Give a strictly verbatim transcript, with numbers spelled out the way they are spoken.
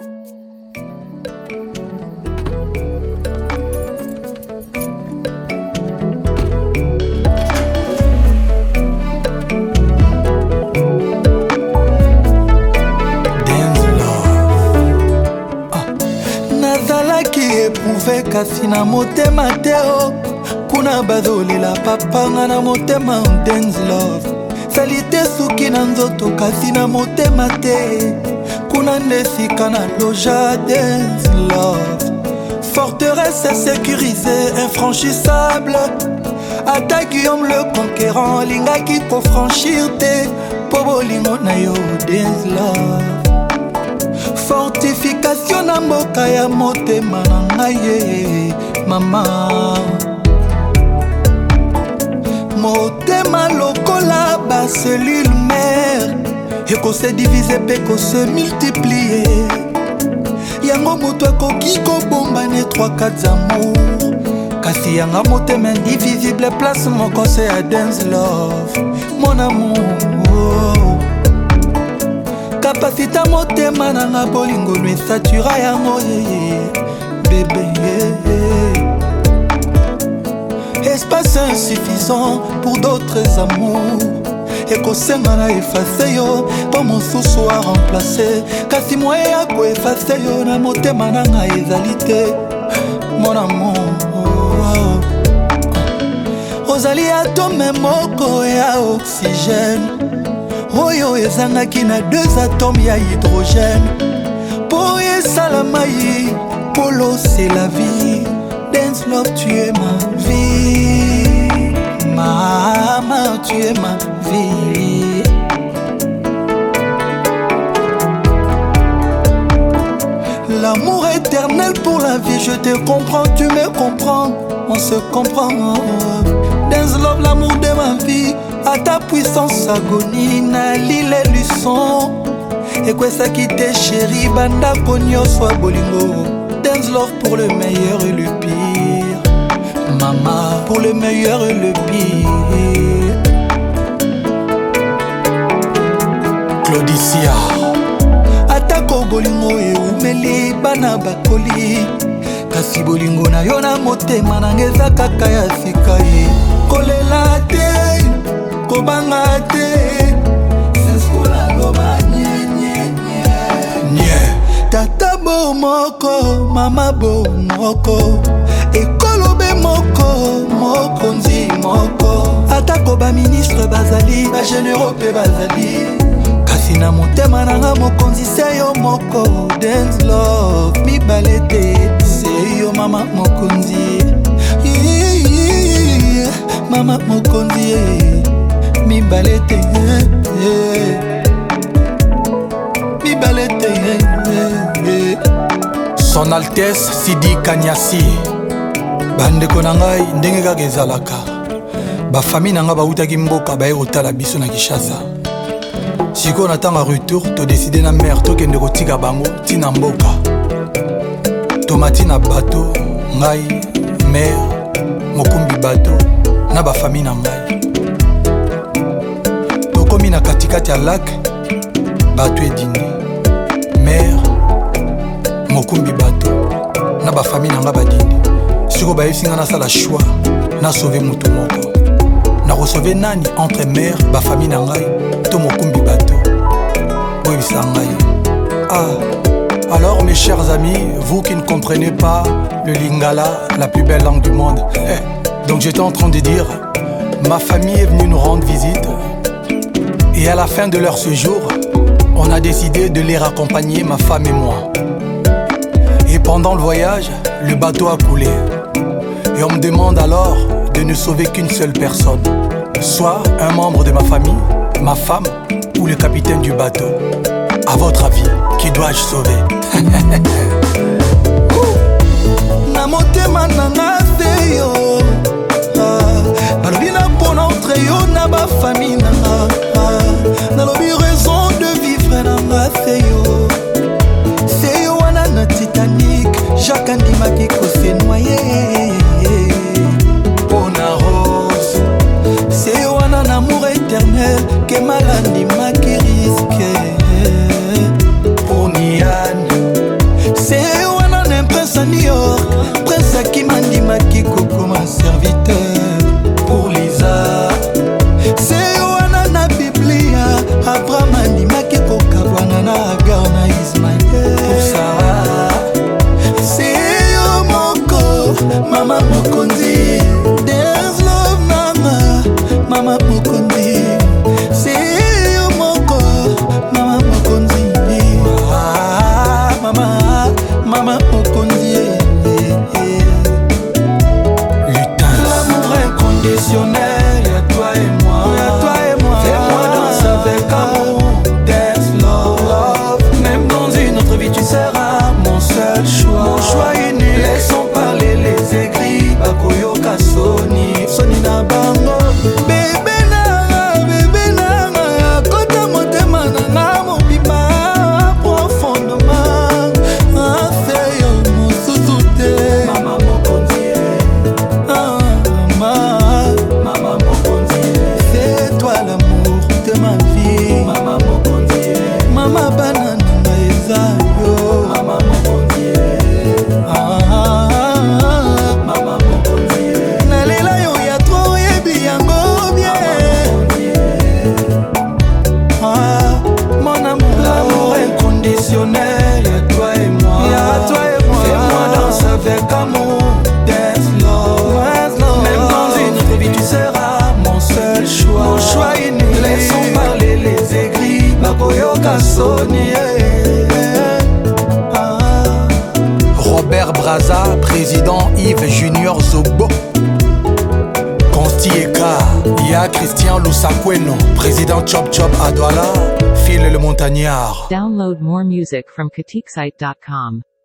éprouvé kasi na motema te o kuna bazolela papanga na motema dance love sali te suki na nzoto kasi na motema te kuna ndesika na loja dance love forteresse sécurisée infranchissable ata Guillaume le conquérant alingaki kofranchir te po bolingo na yo dance love fortification na mboka ya motema na ngai ye mama motema lokola baselule mère ekose divise mpe kose multiplie yango moto akoki kobombane trois quatre amour kasi yanga motema indivisible place moko se ya dance love mon amour kapasité motema nanga bolingo no esatura yango yeye bébé espace insuffisant pour d'autres amours ekosenga na efase yo po mosusu a remplace kasi moye ya koefase yo na motema nanga ezali te mon amour ozali atome moko ya oxygène oyo ezangaki na deux atomes ya hydrogène po esala mai polo c'est la vie dance love tu es ma vie mama tu es ma vie l'amour éternel pour la vie je te comprends tu me comprends on se comprend dance love l'amour de ma vie à ta puissance agonie na lile luson ekwesaki te chéri bandako nyonso ya bolingo dance love pour le meilleur et le pire mama pour le meilleur et le pire Claudicia atako bolingo eumeli bana bakoli kasi bolingo na yo na motema nanga eza kaka ya sika ye kolela te kobanga te seskola loba nyenyenye nye tata bo moko mama bo moko ekolobe moko mokonzi moko atako baministre bazali bagénéraux mpe bazali kasi na motema nanga mokonzi se yo moko dance love mibale te se yo mama mokonzi mama mokonzi mibale te mibale te Son Altesse Sidi Kanyasi bandeko na ngai ndenge kaka ezalaka bafamille na ngai bautaki mboka baye kotala biso na Kinshasa sikoyo na ntango ya retour todeside na mare tokende kotika bango ntina mboka tomati na bato ngai mare mokumbi bato na bafamille na ngai tokomi na katikati ya lac bato edindi mare mokumbi bato na bafamille na ngai badindi sikoyo bayebisi ngai nasala choix na sauve moto moko na kosauve nani entre mare bafamille na ngai to mokumbi bato boyebisa ngai ah alors mes chers amis vous qui ne comprenez pas le lingala la plus belle langue du monde donc j'étais en train de dire ma famille est venue nous rendre visite et à la fin de leur séjour on a décidé de les raccompagner ma femme et moi et pendant le voyage le bateau a coulé et on me demande alors de ne sauver qu'une seule personne soit un membre de ma famille ma femme ou le capitaine du bateau à votre avis qui dois-je sauver na motema nanga se yo balobi na mpona entre yo na bafamille nanga nalobi raison de vivre nanga se yo se yo wana na Titanic Jacques andimaki kose noye mpona Rose se yo wana na amour éternel kemal andimaki riske pour Niane éternel, y'a toi et moi. Y'a toi et moi. Fais-moi danser avec amour. Dance Lord. Même dans une autre vie, tu seras mon seul choix. Mon choix unique. Laissons parler les aigris. Bakoyoka Sony. Robert Braza, président Yves Junior Zobo. Conti Eka, Ia Christian Lusakweno, président Chop Chop à Douala, Phil le Montagnard. Download more music from katikesite dot com.